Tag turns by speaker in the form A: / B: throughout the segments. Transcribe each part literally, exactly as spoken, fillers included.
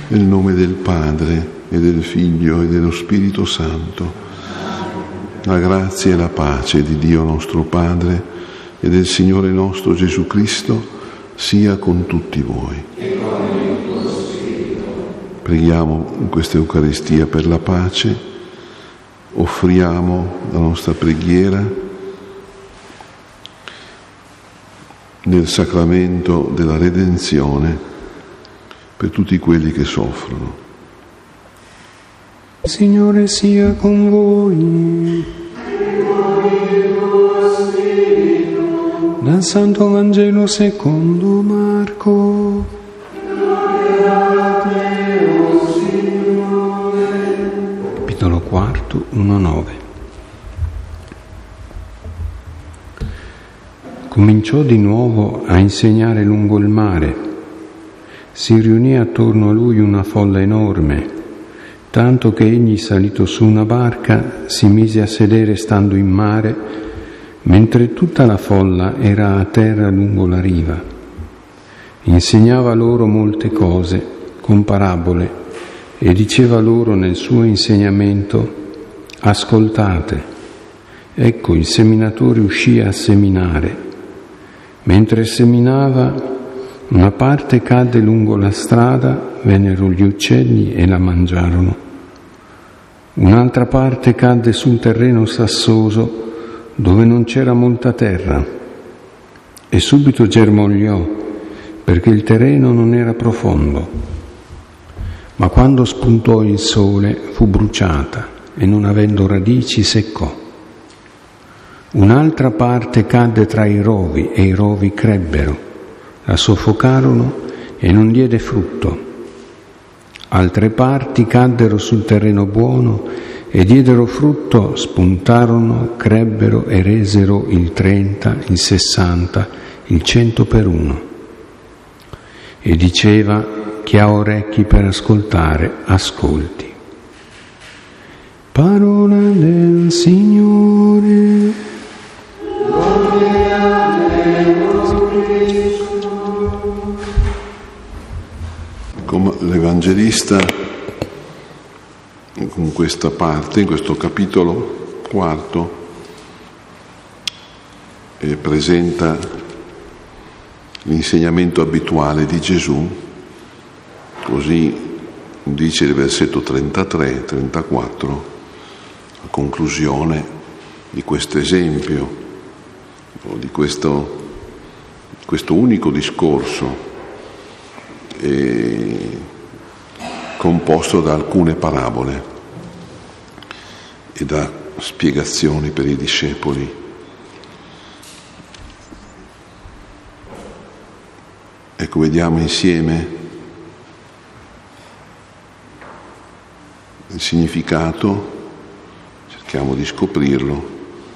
A: Nel nome del Padre e del Figlio e dello Spirito Santo. La grazia e la pace di Dio nostro Padre e del Signore nostro Gesù Cristo sia con tutti voi.
B: E con il tuo spirito.
A: Preghiamo in questa Eucaristia per la pace, offriamo la nostra preghiera nel sacramento della redenzione per tutti quelli che soffrono.
C: Il Signore sia con voi.
B: E con il tuo spirito.
C: Dal Santo Vangelo secondo Marco.
B: Gloria a te, o Signore.
C: Capitolo quarto, uno nove. Cominciò di nuovo a insegnare lungo il mare. Si riunì attorno a lui una folla enorme, tanto che egli, salito su una barca, si mise a sedere stando in mare, mentre tutta la folla era a terra lungo la riva. Insegnava loro molte cose, con parabole, e diceva loro nel suo insegnamento: ascoltate, ecco il seminatore uscì a seminare. Mentre seminava, una parte cadde lungo la strada, vennero gli uccelli e la mangiarono. Un'altra parte cadde sul terreno sassoso, dove non c'era molta terra, e subito germogliò, perché il terreno non era profondo. Ma quando spuntò il sole fu bruciata e, non avendo radici, seccò. Un'altra parte cadde tra i rovi e i rovi crebbero, la soffocarono e non diede frutto. Altre parti caddero sul terreno buono e diedero frutto, spuntarono, crebbero e resero il trenta, il sessanta, il cento per uno. E diceva: chi ha orecchi per ascoltare, ascolti. Parola del Signore.
A: Come l'Evangelista in questa parte, in questo capitolo quarto, eh, presenta l'insegnamento abituale di Gesù, così dice il versetto trentatré trentaquattro, a conclusione di questo esempio, di questo, questo unico discorso eh, composto da alcune parabole e da spiegazioni per i discepoli. Ecco, vediamo insieme il significato, cerchiamo di scoprirlo,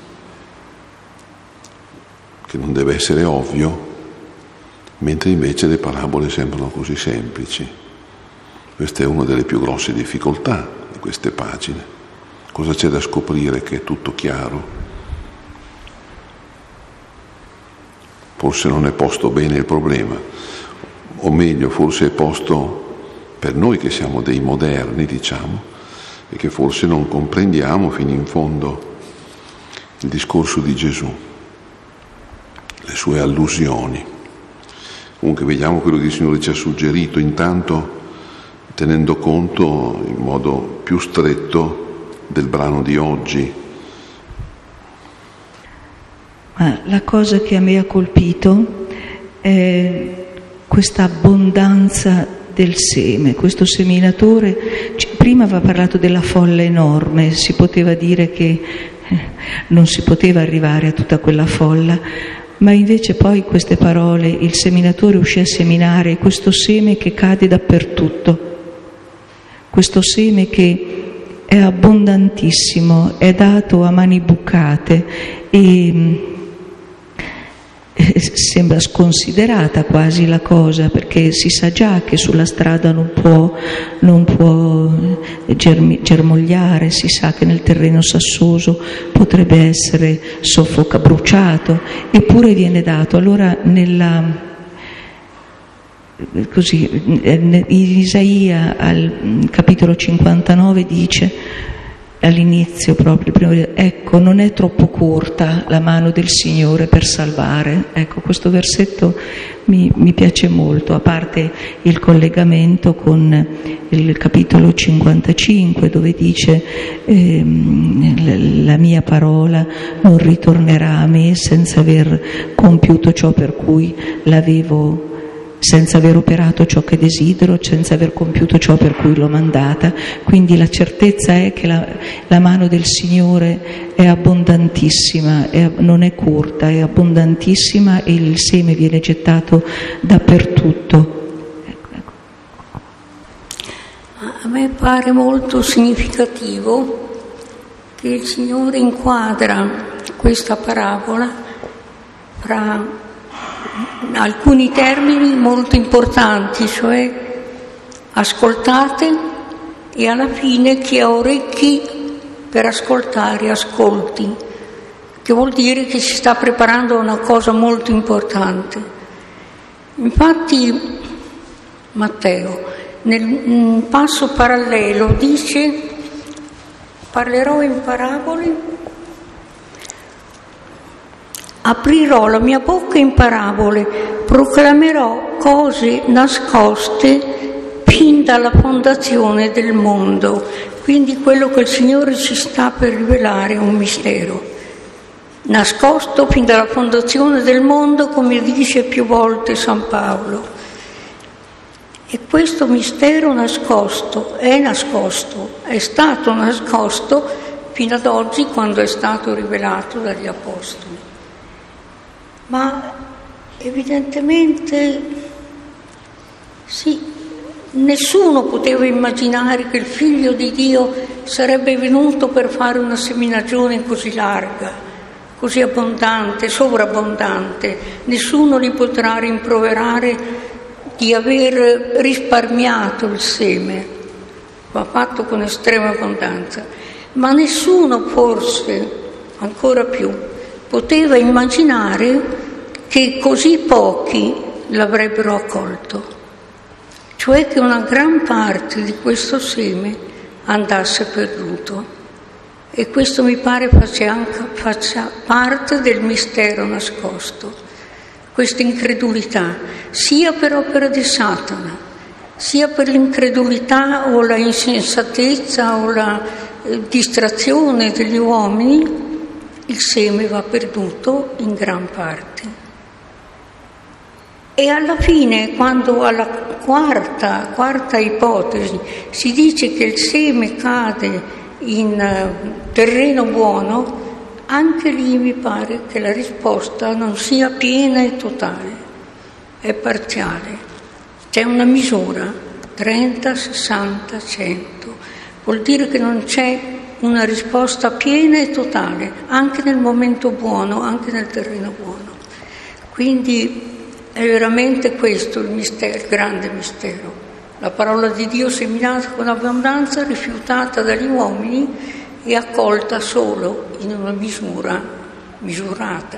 A: che non deve essere ovvio, mentre invece le parabole sembrano così semplici. Questa è una delle più grosse difficoltà di queste pagine. Cosa c'è da scoprire che è tutto chiaro? Forse non è posto bene il problema, o meglio, forse è posto per noi che siamo dei moderni, diciamo, e che forse non comprendiamo fino in fondo il discorso di Gesù, le sue allusioni. Comunque vediamo quello che il Signore ci ha suggerito, intanto tenendo conto in modo più stretto del brano di oggi.
D: Ma la cosa che a me ha colpito è questa abbondanza del seme, questo seminatore. Prima aveva parlato della folla enorme, si poteva dire che non si poteva arrivare a tutta quella folla, ma invece poi queste parole: il seminatore uscì a seminare, questo seme che cade dappertutto, questo seme che è abbondantissimo, è dato a mani bucate e sembra sconsiderata quasi la cosa, perché si sa già che sulla strada non può, non può germi, germogliare, si sa che nel terreno sassoso potrebbe essere soffoca, bruciato, eppure viene dato. Allora nella, così, in Isaia al capitolo cinquantanove dice all'inizio proprio, prima, ecco, non è troppo corta la mano del Signore per salvare. Ecco, questo versetto mi, mi piace molto, a parte il collegamento con il capitolo cinquantacinque dove dice ehm, la mia parola non ritornerà a me senza aver compiuto ciò per cui l'avevo, senza aver operato ciò che desidero, senza aver compiuto ciò per cui l'ho mandata. Quindi la certezza è che la, la mano del Signore è abbondantissima, è, non è corta, è abbondantissima e il seme viene gettato dappertutto. Ecco, ecco.
E: A me pare molto significativo che il Signore inquadra questa parabola fra alcuni termini molto importanti, cioè ascoltate e alla fine chi ha orecchi per ascoltare ascolti, che vuol dire che si sta preparando una cosa molto importante. Infatti Matteo nel passo parallelo dice: parlerò in parabole, aprirò la mia bocca in parabole, proclamerò cose nascoste fin dalla fondazione del mondo. Quindi quello che il Signore ci sta per rivelare è un mistero nascosto fin dalla fondazione del mondo, come dice più volte San Paolo. E questo mistero nascosto è nascosto, è stato nascosto fino ad oggi, quando è stato rivelato dagli Apostoli. Ma evidentemente sì, nessuno poteva immaginare che il Figlio di Dio sarebbe venuto per fare una seminagione così larga, così abbondante, sovrabbondante. Nessuno li potrà rimproverare di aver risparmiato il seme, va fatto con estrema abbondanza. Ma nessuno, forse ancora più, poteva immaginare che così pochi l'avrebbero accolto, cioè che una gran parte di questo seme andasse perduto. E questo mi pare faccia, anche, faccia parte del mistero nascosto, questa incredulità, sia per opera di Satana, sia per l'incredulità o la insensatezza o la eh, distrazione degli uomini. Il seme va perduto in gran parte. E alla fine, quando alla quarta, quarta ipotesi si dice che il seme cade in terreno buono, anche lì mi pare che la risposta non sia piena e totale, è parziale. C'è una misura, trenta, sessanta, cento. Vuol dire che non c'è una risposta piena e totale, anche nel momento buono, anche nel terreno buono. Quindi è veramente questo il mistero, il grande mistero. La parola di Dio seminata con abbondanza, rifiutata dagli uomini e accolta solo in una misura misurata.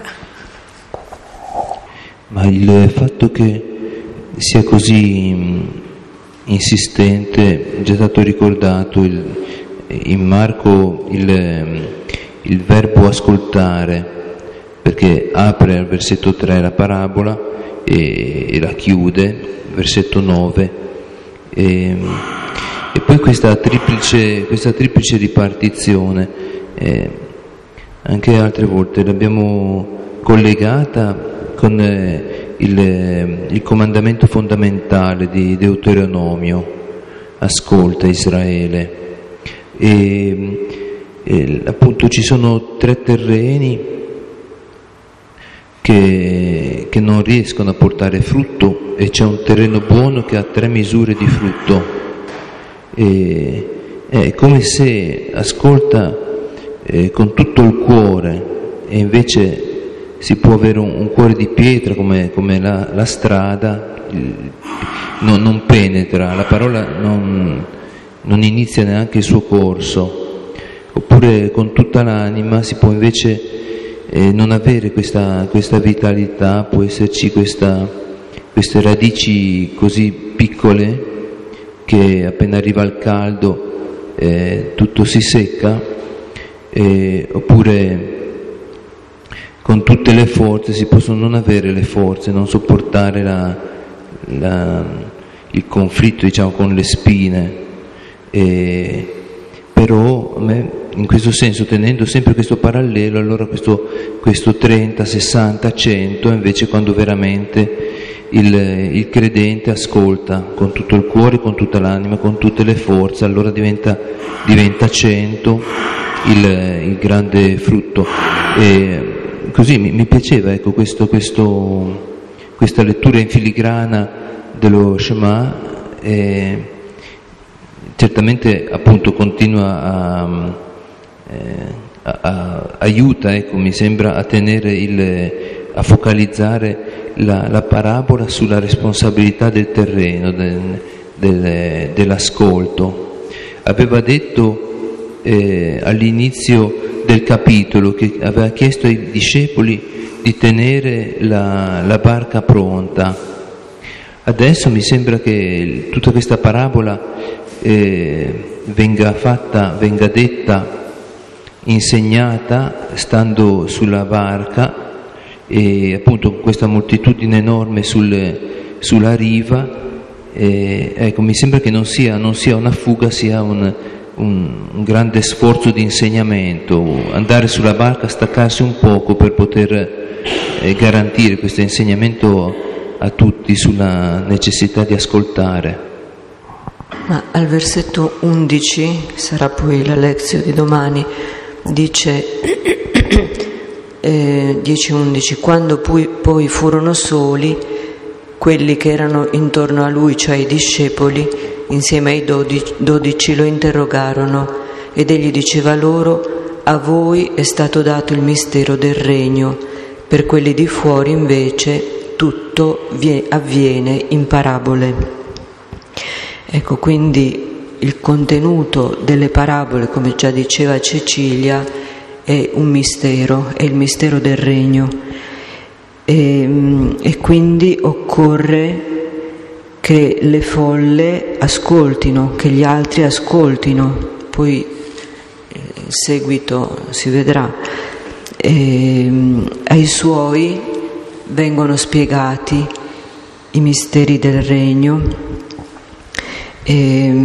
F: Ma il fatto che sia così insistente, è già stato ricordato il, in Marco il, il verbo ascoltare, perché apre al versetto tre la parabola e, e la chiude, versetto nove, e, e poi questa triplice, questa triplice ripartizione, eh, anche altre volte l'abbiamo collegata con eh, il, il comandamento fondamentale di Deuteronomio: ascolta Israele. E, e appunto ci sono tre terreni che, che non riescono a portare frutto, e c'è un terreno buono che ha tre misure di frutto. E, è come se ascolta eh, con tutto il cuore, e invece si può avere un, un cuore di pietra come, come la, la strada, il, no, non penetra, la parola non, non inizia neanche il suo corso. Oppure con tutta l'anima si può invece eh, non avere questa, questa vitalità, può esserci questa queste radici così piccole che appena arriva il caldo eh, tutto si secca, eh, oppure con tutte le forze si possono non avere le forze, non sopportare la, la, il conflitto, diciamo, con le spine. E, però a me, in questo senso, tenendo sempre questo parallelo, allora questo, questo trenta, sessanta, cento, invece quando veramente il, il credente ascolta con tutto il cuore, con tutta l'anima, con tutte le forze, allora diventa, diventa cento il, il grande frutto. E così mi, mi piaceva, ecco, questo, questo, questa lettura in filigrana dello Shema. E certamente appunto continua a, eh, a, a aiuta, ecco, mi sembra, a tenere il, a focalizzare la, la parabola sulla responsabilità del terreno, del, del, dell'ascolto. Aveva detto eh, all'inizio del capitolo che aveva chiesto ai discepoli di tenere la, la barca pronta. Adesso mi sembra che tutta questa parabola eh, venga fatta, venga detta, insegnata stando sulla barca, e appunto con questa moltitudine enorme sul, sulla riva. E, ecco, mi sembra che non sia, non sia una fuga, sia un, un, un grande sforzo di insegnamento, andare sulla barca, staccarsi un poco per poter eh, garantire questo insegnamento a tutti sulla necessità di ascoltare.
G: Ma al versetto undici, sarà poi la lezione di domani, dice eh, dieci undici, quando poi, poi furono soli, quelli che erano intorno a lui, cioè i discepoli, insieme ai dodici, dodici lo interrogarono, ed egli diceva loro: a voi è stato dato il mistero del regno, per quelli di fuori invece tutto avviene in parabole. Ecco, quindi il contenuto delle parabole, come già diceva Cecilia, è un mistero, è il mistero del regno, e, e quindi occorre che le folle ascoltino, che gli altri ascoltino, poi in seguito si vedrà. E, ai suoi vengono spiegati i misteri del regno. E,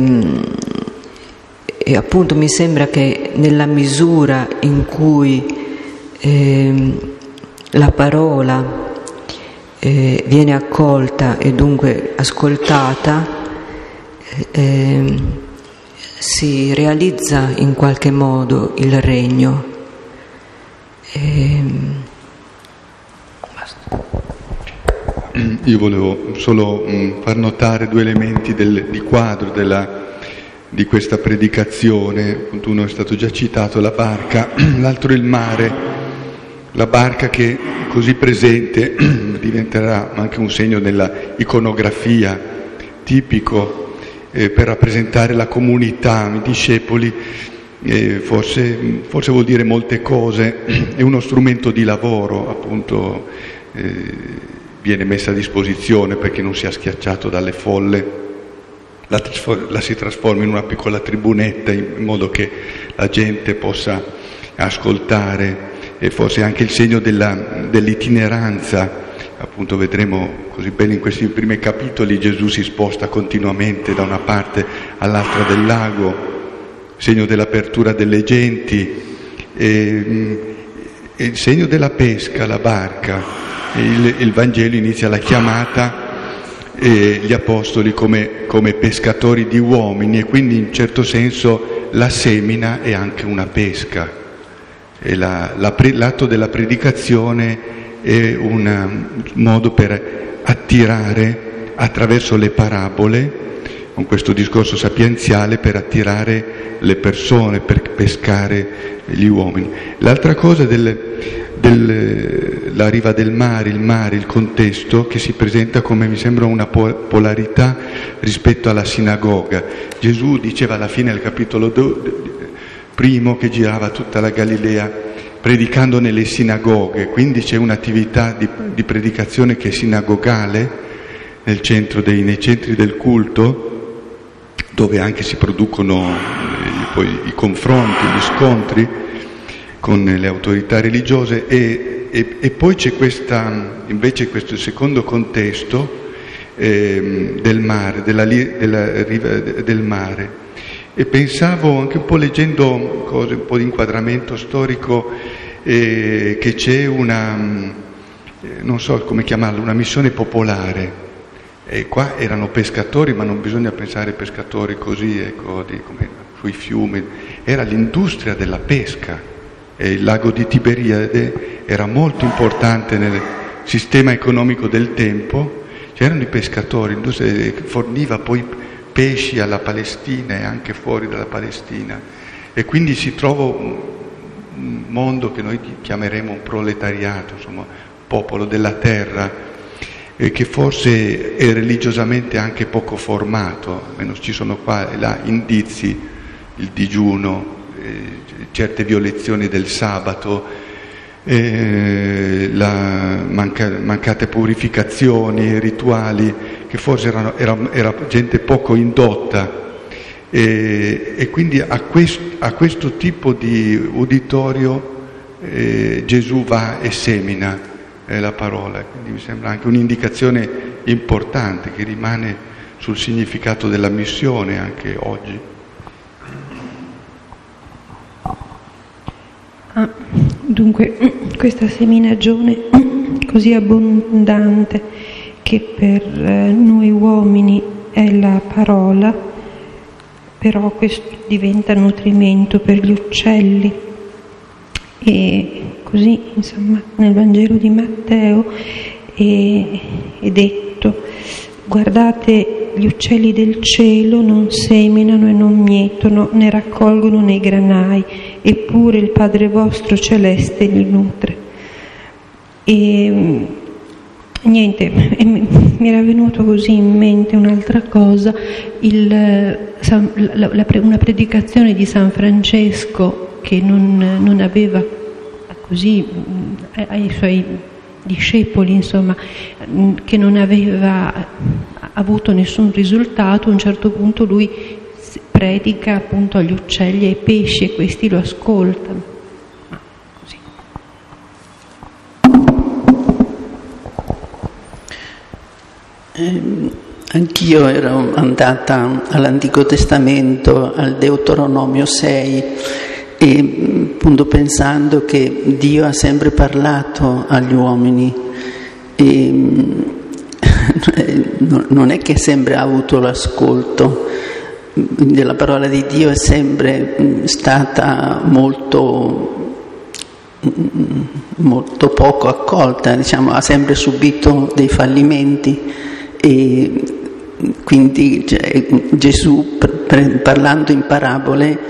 G: e appunto mi sembra che nella misura in cui eh, la parola eh, viene accolta e dunque ascoltata, eh, si realizza in qualche modo il regno. E,
H: Io volevo solo mh, far notare due elementi del, di quadro della, di questa predicazione. Appunto, uno è stato già citato, la barca, l'altro il mare. La barca che così presente diventerà anche un segno della iconografia tipico eh, per rappresentare la comunità, i discepoli. Eh, forse, forse vuol dire molte cose, è uno strumento di lavoro, appunto. Eh, viene messa a disposizione perché non sia schiacciato dalle folle, la, la si trasforma in una piccola tribunetta in modo che la gente possa ascoltare, e forse anche il segno della, dell'itineranza. Appunto vedremo così bene in questi primi capitoli, Gesù si sposta continuamente da una parte all'altra del lago, segno dell'apertura delle genti, e, e il segno della pesca, la barca. Il, il Vangelo inizia la chiamata e gli apostoli come, come pescatori di uomini, e quindi in certo senso la semina è anche una pesca, e la, la, l'atto della predicazione è un modo per attirare attraverso le parabole, con questo discorso sapienziale, per attirare le persone, per pescare gli uomini. L'altra cosa del Del, la riva del mare, il mare, il contesto che si presenta come, mi sembra, una polarità rispetto alla sinagoga. Gesù diceva alla fine del capitolo primo che girava tutta la Galilea predicando nelle sinagoghe, quindi c'è un'attività di, di predicazione che è sinagogale, nel centro dei, nei centri del culto, dove anche si producono eh, poi i confronti, gli scontri con le autorità religiose, e, e, e poi c'è questa, invece questo secondo contesto eh, del mare, della, della riva del mare. E pensavo, anche un po' leggendo cose, un po' di inquadramento storico, eh, che c'è una, eh, non so come chiamarla, una missione popolare. E qua erano pescatori, ma non bisogna pensare pescatori così, ecco, di, come sui fiumi. Era l'industria della pesca. E il lago di Tiberiade era molto importante nel sistema economico del tempo. C'erano i pescatori, l'industria che forniva poi pesci alla Palestina e anche fuori dalla Palestina, e quindi si trova un mondo che noi chiameremo un proletariato, insomma, popolo della terra, eh, che forse è religiosamente anche poco formato, almeno ci sono qua e là indizi, il digiuno, eh, certe violazioni del sabato, eh, la manca, mancate purificazioni, rituali, che forse erano, era, era gente poco indotta, e, e quindi a, quest, a questo tipo di uditorio eh, Gesù va e semina eh, la parola. Quindi mi sembra anche un'indicazione importante che rimane sul significato della missione anche oggi.
I: Ah, dunque, questa seminagione così abbondante che per noi uomini è la parola, però questo diventa nutrimento per gli uccelli. E così, insomma, nel Vangelo di Matteo è, è detto: guardate, gli uccelli del cielo non seminano e non mietono, né raccolgono nei granai, eppure il Padre vostro celeste li nutre. E niente, mi era venuto così in mente un'altra cosa, il, la, la, una predicazione di San Francesco che non, non aveva così ai suoi discepoli, insomma, che non aveva avuto nessun risultato. A un certo punto lui predica appunto agli uccelli e ai pesci e questi lo ascoltano. Ma così.
J: Eh, anch'io ero andata all'Antico Testamento, al Deuteronomio sei, e appunto pensando che Dio ha sempre parlato agli uomini, e non è che sempre ha avuto l'ascolto della parola di Dio, è sempre stata molto molto poco accolta, diciamo, ha sempre subito dei fallimenti. E quindi, cioè, Gesù, parlando in parabole,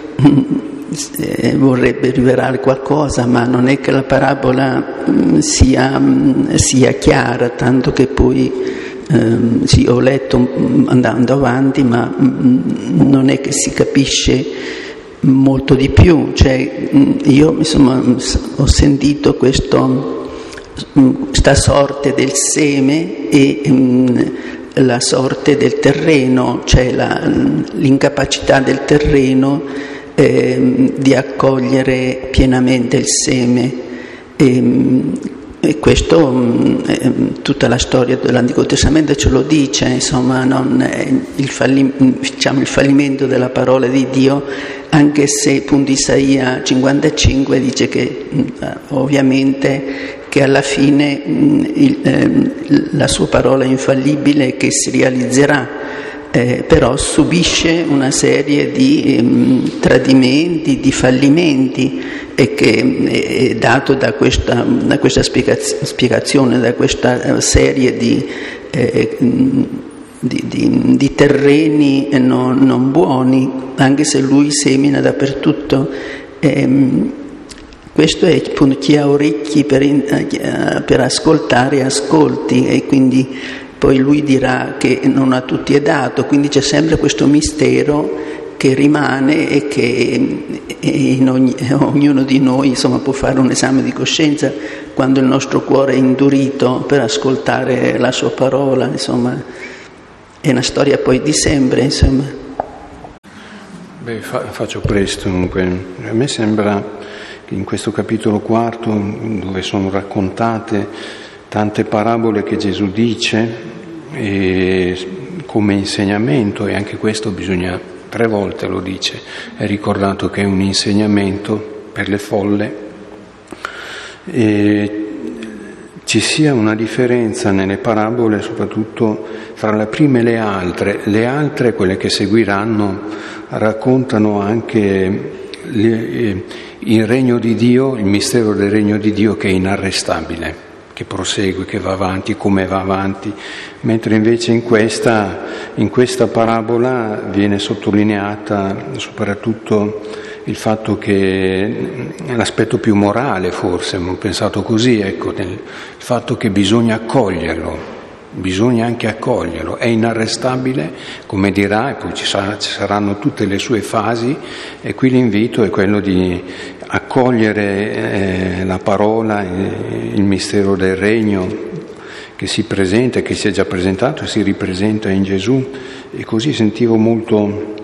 J: vorrebbe rivelare qualcosa, ma non è che la parabola sia, sia chiara, tanto che poi ehm, sì, ho letto andando avanti, ma non è che si capisce molto di più. Cioè, io insomma ho sentito questo, questa sorte del seme e um, la sorte del terreno, cioè la, l'incapacità del terreno Eh, di accogliere pienamente il seme, e, e questo eh, tutta la storia dell'Antico Testamento ce lo dice, insomma, non è il, fallim- diciamo, il fallimento della parola di Dio, anche se appunto Isaia cinquantacinque dice che eh, ovviamente che alla fine mh, il, eh, la sua parola è infallibile, che si realizzerà. Eh, però subisce una serie di ehm, tradimenti, di fallimenti, e che eh, è dato da questa, da questa spiegaz- spiegazione, da questa serie di, eh, di, di, di terreni non, non buoni, anche se lui semina dappertutto. Eh, questo è appunto: chi ha orecchi per, eh, per ascoltare, ascolti, e quindi poi lui dirà che non a tutti è dato, quindi c'è sempre questo mistero che rimane e che in ogni, ognuno di noi insomma, può fare un esame di coscienza quando il nostro cuore è indurito per ascoltare la sua parola, insomma, è una storia poi di sempre, insomma.
C: Beh, fa, faccio presto, dunque. A me sembra che in questo capitolo quarto, dove sono raccontate tante parabole che Gesù dice e come insegnamento, e anche questo bisogna, tre volte lo dice, è ricordato che è un insegnamento per le folle, e ci sia una differenza nelle parabole soprattutto fra la prima e le altre. Le altre, quelle che seguiranno, raccontano anche il regno di Dio, il mistero del regno di Dio che è inarrestabile, che prosegue, che va avanti, come va avanti, mentre invece in questa, in questa parabola viene sottolineata soprattutto il fatto che l'aspetto più morale, forse, ho pensato così, ecco, il fatto che bisogna accoglierlo, bisogna anche accoglierlo, è inarrestabile, come dirà, e poi ci, sarà, ci saranno tutte le sue fasi, e qui l'invito è quello di accogliere eh, la parola, eh, il mistero del regno che si presenta, che si è già presentato e si ripresenta in Gesù. E così sentivo molto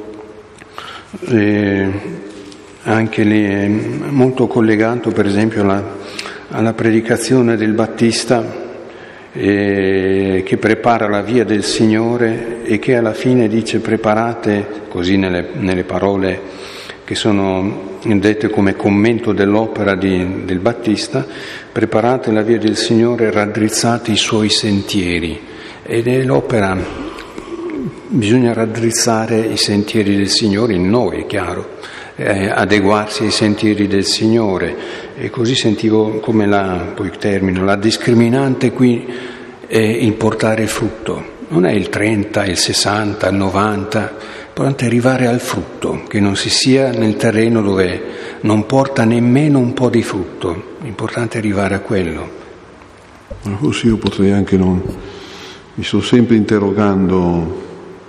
C: eh, anche lì, molto collegato per esempio alla, alla predicazione del Battista, eh, che prepara la via del Signore e che alla fine dice: preparate, così nelle, nelle parole che sono dette come commento dell'opera di, del Battista, preparate la via del Signore, raddrizzate i suoi sentieri. Ed è l'opera, bisogna raddrizzare i sentieri del Signore in noi, è chiaro, eh, adeguarsi ai sentieri del Signore. E così sentivo come la, poi termino, la discriminante qui è il portare frutto, non è il trenta, il sessanta, il novanta, l'importante è arrivare al frutto, che non si sia nel terreno dove non porta nemmeno un po' di frutto, l'importante è arrivare a quello.
A: Ma forse io potrei anche non... mi sto sempre interrogando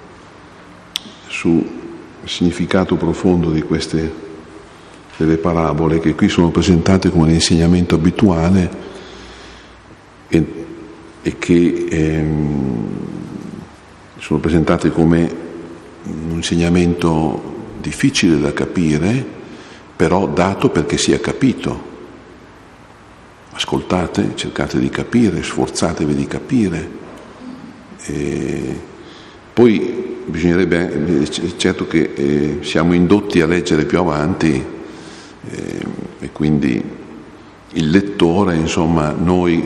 A: sul significato profondo di queste delle parabole, che qui sono presentate come un insegnamento abituale e, e che ehm, sono presentate come un insegnamento difficile da capire, però dato perché sia capito. Ascoltate, cercate di capire, sforzatevi di capire. E poi bisognerebbe, certo che eh, siamo indotti a leggere più avanti eh, e quindi il lettore, insomma, noi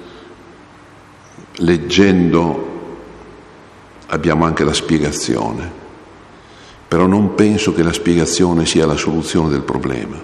A: leggendo abbiamo anche la spiegazione, però non penso che la spiegazione sia la soluzione del problema.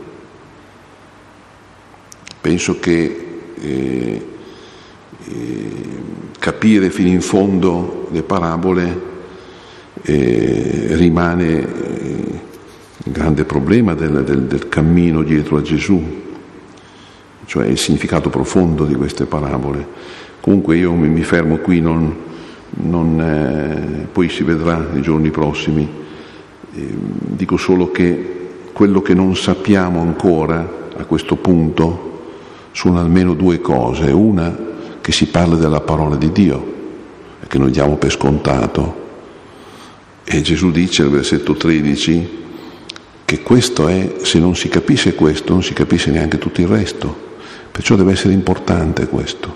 A: Penso che eh, eh, capire fino in fondo le parabole eh, rimane eh, il grande problema del, del, del cammino dietro a Gesù, cioè il significato profondo di queste parabole. Comunque io mi, mi fermo qui, non, non, eh, poi si vedrà nei giorni prossimi. Eh, dico solo che quello che non sappiamo ancora a questo punto sono almeno due cose. Una, che si parla della parola di Dio e che noi diamo per scontato, e Gesù dice al versetto tredici che questo è, se non si capisce questo non si capisce neanche tutto il resto, perciò deve essere importante questo.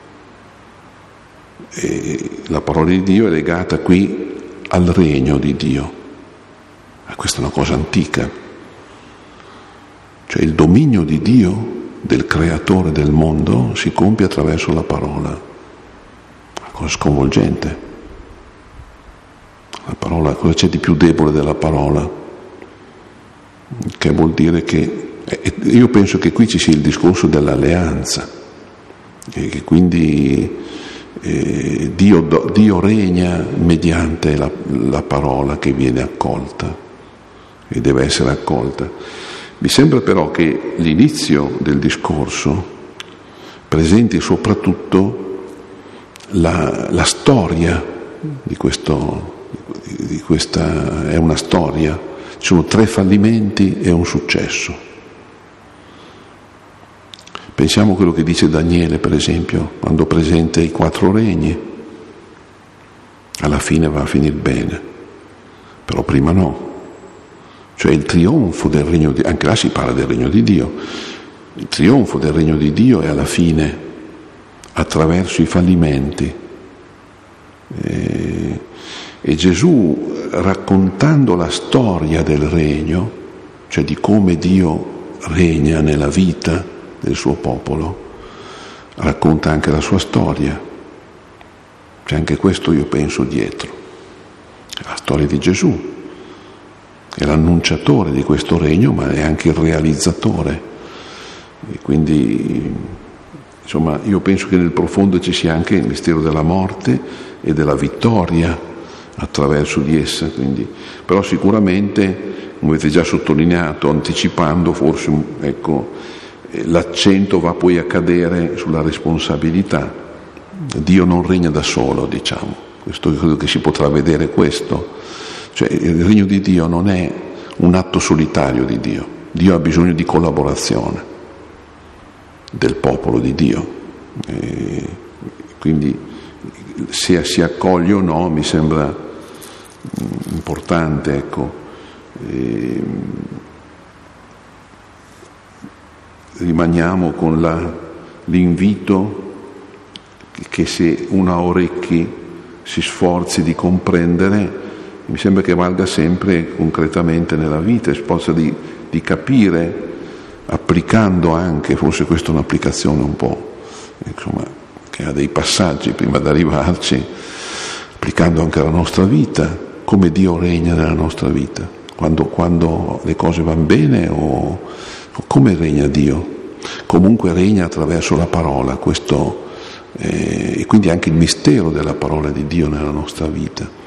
A: E la parola di Dio è legata qui al regno di Dio, e questa è una cosa antica, cioè il dominio di Dio, del creatore del mondo, si compie attraverso la parola. Una cosa sconvolgente. La parola, cosa c'è di più debole della parola? Che vuol dire che, io penso che qui ci sia il discorso dell'alleanza, e che quindi eh, Dio, Dio regna mediante la, la parola che viene accolta e deve essere accolta. Mi sembra però che l'inizio del discorso presenti soprattutto la, la storia di questo, di questa, è una storia, Ci sono tre fallimenti e un successo. Pensiamo a quello che dice Daniele, per esempio, quando presenta i quattro regni. Alla fine va a finire bene, però prima no. Cioè il trionfo del regno di Dio, anche là si parla del regno di Dio, il trionfo del regno di Dio è alla fine, attraverso i fallimenti. E, e Gesù, raccontando la storia del regno, cioè di come Dio regna nella vita del suo popolo, racconta anche la sua storia. C'è anche questo, io penso, dietro. La storia di Gesù è l'annunciatore di questo regno, ma è anche il realizzatore. E quindi, insomma, io penso che nel profondo ci sia anche il mistero della morte e della vittoria attraverso di essa. Quindi, però sicuramente, come avete già sottolineato, anticipando, forse, ecco, l'accento va poi a cadere sulla responsabilità. Dio non regna da solo, diciamo. Questo, credo che si potrà vedere questo. Cioè, il regno di Dio non è un atto solitario di Dio. Dio ha bisogno di collaborazione del popolo di Dio. E quindi se si accoglie o no mi sembra importante, ecco. E rimaniamo con la, l'invito che se uno ha orecchi si sforzi di comprendere. Mi sembra che valga sempre concretamente nella vita, si possa di, di capire, applicando anche, forse questa è un'applicazione un po', insomma, che ha dei passaggi prima di arrivarci, applicando anche alla nostra vita, come Dio regna nella nostra vita, quando, quando le cose vanno bene o, o come regna Dio. Comunque regna attraverso la parola, questo, eh, e quindi anche il mistero della parola di Dio nella nostra vita.